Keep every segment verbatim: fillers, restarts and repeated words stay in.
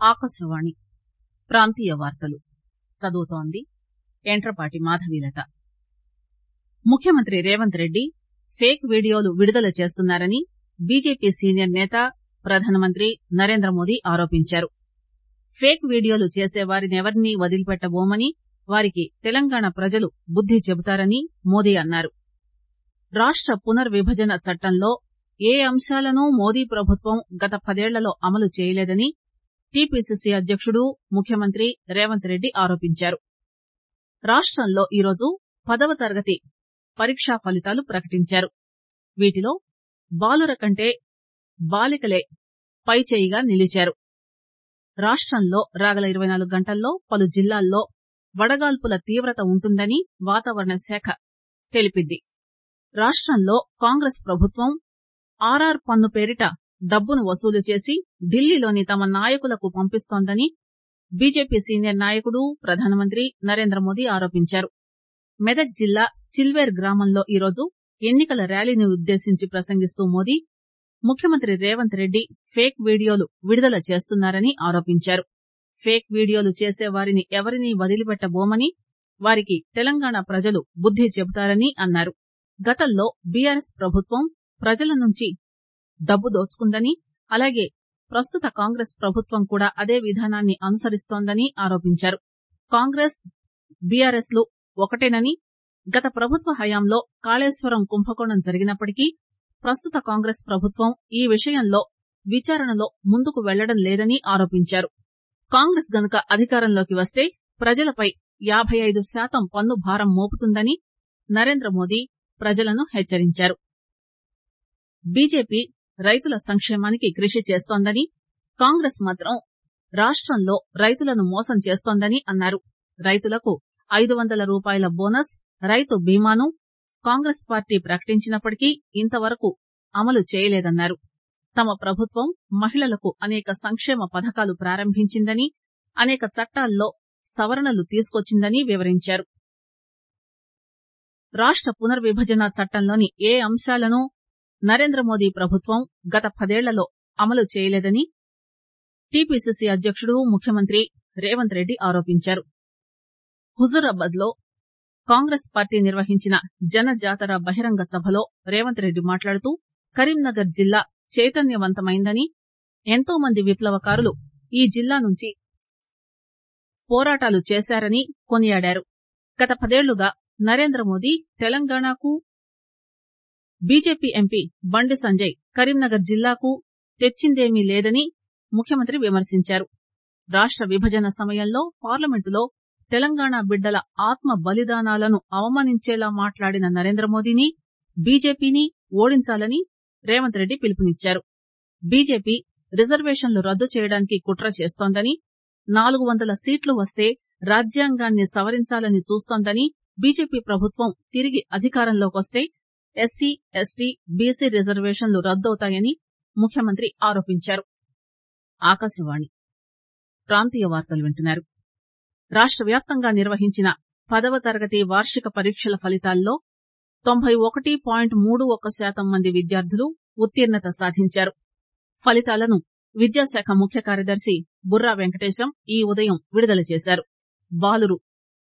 ఆకాశవాణి ప్రాంతీయ వార్తలు చదువుతోంది యంట్రపాటి మాధవీలత. ముఖ్యమంత్రి రేవంత్ రెడ్డి ఫేక్ వీడియోలు విడుదల చేస్తున్నారని బీజేపీ సీనియర్ నేత ప్రధానమంత్రి నరేంద్రమోదీ ఆరోపించారు. ఫేక్ వీడియోలు చేసేవారినెవరినీ వదిలిపెట్టబోమని, వారికి తెలంగాణ ప్రజలు బుద్ది చెబుతారని మోదీ అన్నారు. రాష్ట పునర్విభజన చట్టంలో ఏ అంశాలనూ మోదీ ప్రభుత్వం గత పదేళ్లలో అమలు చేయలేదని టీపీసీసీ అధ్యకుడు, ముఖ్యమంత్రి రేవంత్ రెడ్డి ఆరోపించారు. రాష్టంలో ఈరోజు పదవ తరగతి పరీక్షా ఫలితాలు ప్రకటించారు. వీటిలో బాలుర కంటే బాలికలే పైచేయిగా నిలిచారు. రాష్టంలో రాగల ఇరవై నాలుగు గంటల్లో పలు జిల్లాల్లో వడగాల్పుల తీవ్రత ఉంటుందని వాతావరణ శాఖ తెలిపింది. రాష్టంలో కాంగ్రెస్ ప్రభుత్వం ఆర్ఆర్ పన్ను పేరిట డబ్బును వసూలు చేసి ఢిల్లీలోని తమ నాయకులకు పంపిస్తోందని బీజేపీ సీనియర్ నాయకుడు, ప్రధానమంత్రి నరేంద్రమోదీ ఆరోపించారు. మెదక్ జిల్లా చిల్వేర్ గ్రామంలో ఈరోజు ఎన్నికల ర్యాలీని ఉద్దేశించి ప్రసంగిస్తూ మోదీ ముఖ్యమంత్రి రేవంత్ రెడ్డి ఫేక్ వీడియోలు విడుదల చేస్తున్నారని ఆరోపించారు. ఫేక్ వీడియోలు చేసేవారిని ఎవరినీ వదిలిపెట్టబోమని, వారికి తెలంగాణ ప్రజలు బుద్ది చెబుతారని అన్నారు. గతంలో బీఆర్ఎస్ ప్రభుత్వం ప్రజల నుంచి డబ్బు దోచుకుందని, అలాగే ప్రస్తుత కాంగ్రెస్ ప్రభుత్వం కూడా అదే విధానాన్ని అనుసరిస్తోందని ఆరోపించారు. కాంగ్రెస్, బీఆర్ఎస్ లు ఒకటేనని, గత ప్రభుత్వ హయాంలో కాళేశ్వరం కుంభకోణం జరిగినప్పటికీ ప్రస్తుత కాంగ్రెస్ ప్రభుత్వం ఈ విషయంలో విచారణలో ముందుకు వెళ్లడం లేదని ఆరోపించారు. కాంగ్రెస్ గనుక అధికారంలోకి వస్తే ప్రజలపై యాబై ఐదు శాతం పన్ను భారం మోపుతుందని నరేంద్రమోదీ ప్రజలను హెచ్చరించారు. బీజేపీ రైతుల సంక్షేమానికి కృషి చేస్తోందని, కాంగ్రెస్ మాత్రం రాష్టంలో రైతులను మోసం చేస్తోందని అన్నారు. రైతులకు ఐదు వందల రూపాయల బోనస్, రైతు బీమాను కాంగ్రెస్ పార్టీ ప్రకటించినప్పటికీ ఇంతవరకు అమలు చేయలేదన్నారు. తమ ప్రభుత్వం మహిళలకు అనేక సంక్షేమ పథకాలు ప్రారంభించిందని, అనేక చట్టాల్లో సవరణలు తీసుకొచ్చిందని వివరించారు. రాష్ట పునర్విభజన చట్టంలోని ఏ అంశాలను నరేంద్రమోదీ ప్రభుత్వం గత పదేళ్లలో అమలు చేయలేదని టీపీసీసీ అధ్యకుడు, ముఖ్యమంత్రి రేవంత్ రెడ్డి ఆరోపించారు. హుజూరాబాద్ లో కాంగ్రెస్ పార్టీ నిర్వహించిన జనజాతర బహిరంగ సభలో రేవంత్ రెడ్డి మాట్లాడుతూ కరీంనగర్ జిల్లా చైతన్యవంతమైందని, ఎంతో మంది విప్లవకారులు ఈ జిల్లా నుంచి పోరాటాలు చేశారని కొనియాడారు. గత పదేళ్లుగా నరేంద్రమోదీ తెలంగాణకు, బీజేపీ ఎంపీ బండి సంజయ్ కరీంనగర్ జిల్లాకు తెచ్చిందేమీ లేదని ముఖ్యమంత్రి విమర్శించారు. రాష్ట విభజన సమయంలో పార్లమెంటులో తెలంగాణ బిడ్డల ఆత్మ బలిదానాలను అవమానించేలా మాట్లాడిన నరేంద్రమోదీని, బీజేపీని ఓడించాలని రేవంత్ రెడ్డి పిలుపునిచ్చారు. బీజేపీ రిజర్వేషన్లు రద్దు చేయడానికి కుట్ర చేస్తోందని, నాలుగు వందల సీట్లు వస్తే రాజ్యాంగాన్ని సవరించాలని చూస్తోందని, బీజేపీ ప్రభుత్వం తిరిగి అధికారంలోకొస్తే ఎస్సీ, ఎస్టీ, బీసీ రిజర్వేషన్లు రద్దవుతాయని ముఖ్యమంత్రి ఆరోపించారు. ఆకాశవాణి ప్రాంతీయ వార్తలు వింటున్నారు. రాష్ట వ్యాప్తంగా నిర్వహించిన పదవ తరగతి వార్షిక పరీక్షల ఫలితాల్లో తొంభై ఒకటి పాయింట్ మూడు ఒక్క శాతం మంది విద్యార్థులు ఉత్తీర్ణత సాధించారు. ఫలితాలను విద్యాశాఖ ముఖ్య కార్యదర్శి బుర్రా వెంకటేశం ఈ ఉదయం విడుదల చేశారు. బాలురు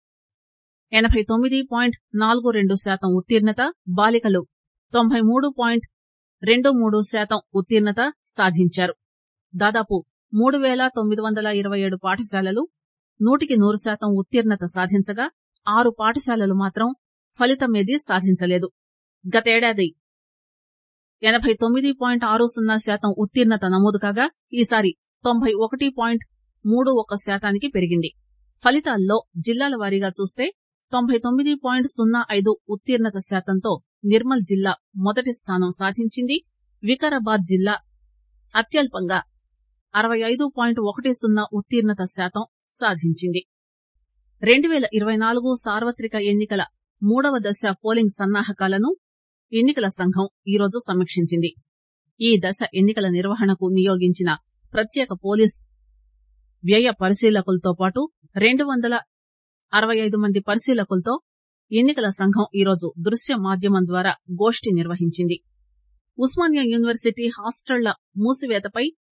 ఎనబై తొమ్మిది పాయింట్ నాలుగు రెండు శాతం ఉత్తీర్ణత, బాలికలు తొంభై మూడు పాయింట్ రెండు మూడు శాతం ఉత్తీర్ణత సాధించారు. దాదాపు మూడు పేల తొమ్మిది వందల ఇరవై ఏడు పాఠశాలలు నూటికి నూరు శాతం ఉత్తీర్ణత సాధించగా, ఆరు పాఠశాలలు మాత్రం ఫలితమేదీ సాధించలేదు. గతేడాది ఎనబై తొమ్మిది పాయింట్ ఆరు సున్నా శాతం ఉత్తీర్ణత నమోదు కాగా, ఈసారి తొంభై ఒకటి పాయింట్ మూడు ఒక్క శాతానికి పెరిగింది. ఫలితాల్లో జిల్లాల వారీగా చూస్తే తొంభై తొమ్మిది పాయింట్ సున్నా ఐదు ఉత్తీర్ణత శాతంతో నిర్మల్ జిల్లా మొదటి స్థానం సాధించింది. వికారాబాద్ జిల్లా అత్యల్పంగా అరవై ఐదు పాయింట్ ఒకటి సున్నా ఉత్తీర్ణత శాతం సాధించింది. రెండు పేల ఇరవై నాలుగు సార్వత్రిక ఎన్నికల మూడవ దశ పోలింగ్ సన్నాహకాలను ఎన్నికల సంఘం ఈరోజు సమీక్షించింది. ఈ దశ ఎన్నికల నిర్వహణకు నియోగించిన ప్రత్యేక పోలీస్ వ్యయ పరిశీలకులతో పాటు రెండు వందల అరవై ఐదు మంది పరిశీలకులతో ఎన్నికల సంఘం ఈరోజు దృశ్య మాధ్యమం ద్వారా గోష్ఠి నిర్వహించింది. ఉస్మానియా యూనివర్సిటీ హాస్టళ్ల మూసివేతపై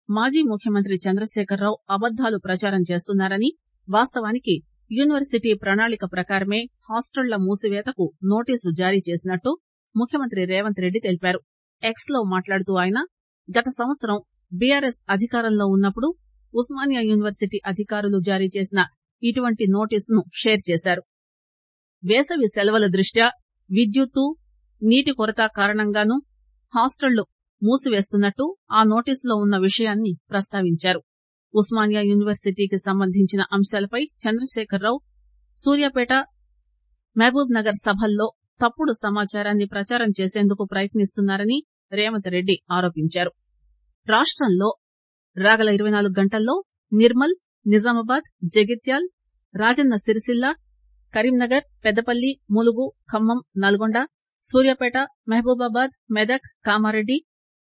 మాజీ ముఖ్యమంత్రి చంద్రశేఖరరావు అబద్దాలు ప్రచారం చేస్తున్నారని, వాస్తవానికి యూనివర్సిటీ ప్రణాళిక ప్రకారమే హాస్టళ్ల మూసివేతకు నోటీసు జారీ చేసినట్టు ముఖ్యమంత్రి రేవంత్ రెడ్డి తెలిపారు. ఎక్స్ లో మాట్లాడుతూ ఆయన గత సంవత్సరం బీఆర్ఎస్ అధికారంలో ఉన్నప్పుడు ఉస్మానియా యూనివర్సిటీ అధికారులు జారీ చేసిన ఇటువంటి నోటీసును షేర్ చేశారు. వేసవి సెలవుల దృష్ట్యా విద్యుత్తు, నీటి కొరత కారణంగానూ హాస్టళ్లు మూసివేస్తున్నట్టు ఆ నోటీసులో ఉన్న విషయాన్ని ప్రస్తావించారు. ఉస్మానియా యూనివర్సిటీకి సంబంధించిన అంశాలపై చంద్రశేఖరరావు సూర్యాపేట, మహబూబ్ నగర్ సభల్లో తప్పుడు సమాచారాన్ని ప్రచారం చేసేందుకు ప్రయత్నిస్తున్నారని రేవంత్ రెడ్డి ఆరోపించారు. రాష్టంలో రాగల ఇరవై నాలుగు గంటల్లో నిర్మల్, నిజామాబాద్, జగిత్యాల్, రాజన్న సిరిసిల్ల, కరీంనగర్, పెద్దపల్లి, ములుగు, ఖమ్మం, నల్గొండ, సూర్యాపేట, మహబూబాబాద్, మెదక్, కామారెడ్డి,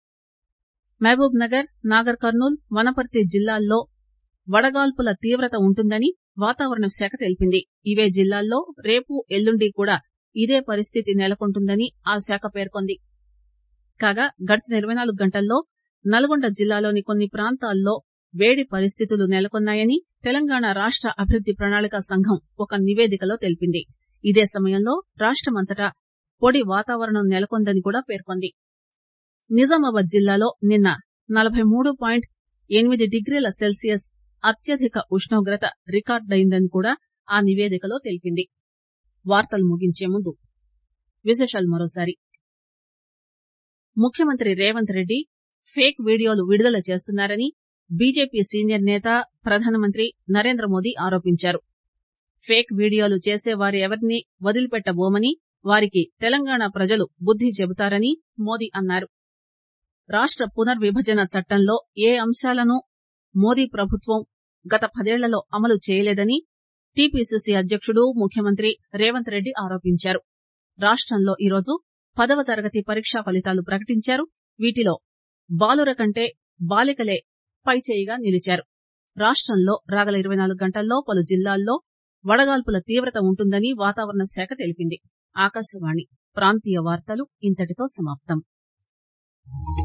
మహబూబ్ నగర్, నాగర్ కర్నూల్, వనపర్తి జిల్లాల్లో వడగాల్పుల తీవ్రత ఉంటుందని వాతావరణ శాఖ తెలిపింది. ఇవే జిల్లాల్లో రేపు, ఎల్లుండి కూడా ఇదే పరిస్థితి నెలకొంటుందని ఆ శాఖ పేర్కొంది. కాగా గడిచిన ఇరవై నాలుగు గంటల్లో నల్గొండ జిల్లాలోని కొన్ని ప్రాంతాల్లో వేడి పరిస్థితులు నెలకొన్నాయని తెలంగాణ రాష్ట అభివృద్ది ప్రణాళిక సంఘం ఒక నివేదికలో తెలిపింది. ఇదే సమయంలో రాష్టమంతటా పొడి వాతావరణం నెలకొందని కూడా పేర్కొంది. నిజామాబాద్ జిల్లాలో నిన్న నలభై మూడు పాయింట్ ఎనిమిది డిగ్రీల సెల్సియస్ అత్యధిక ఉష్ణోగ్రత రికార్డయిందని కూడా ఆ నివేదికలో తెలిపింది. వార్తలు ముగించే ముందు విశేషాలు మరోసారి. ముఖ్యమంత్రి రేవంత్ రెడ్డి ఫేక్ వీడియోలు విడుదల చేస్తున్నారని బీజేపీ సీనియర్ నేత, ప్రధానమంత్రి నరేంద్ర మోదీ ఆరోపించారు. ఫేక్ వీడియోలు చేసేవారి ఎవరినీ వదిలిపెట్టబోమని, వారికి తెలంగాణ ప్రజలు బుద్ది చెబుతారని మోదీ అన్నారు. రాష్ట పునర్విభజన చట్టంలో ఏ అంశాలను మోదీ ప్రభుత్వం గత పదేళ్లలో అమలు చేయలేదని టీపీసీసీ అధ్యక్షుడు, ముఖ్యమంత్రి రేవంత్ రెడ్డి ఆరోపించారు. రాష్టంలో ఈరోజు పదవ తరగతి పరీక్షా ఫలితాలు ప్రకటించారు. వీటిలో బాలుర కంటే బాలికలే పైచేయిగా నిలిచారు. రాష్టంలో రాగల ఇరవై నాలుగు గంటల్లో పలు జిల్లాల్లో వడగాల్పుల తీవ్రత ఉంటుందని వాతావరణ శాఖ తెలిపింది. ఆకాశవాణి ప్రాంతీయ వార్తలు ఇంతటితో సమాప్తం.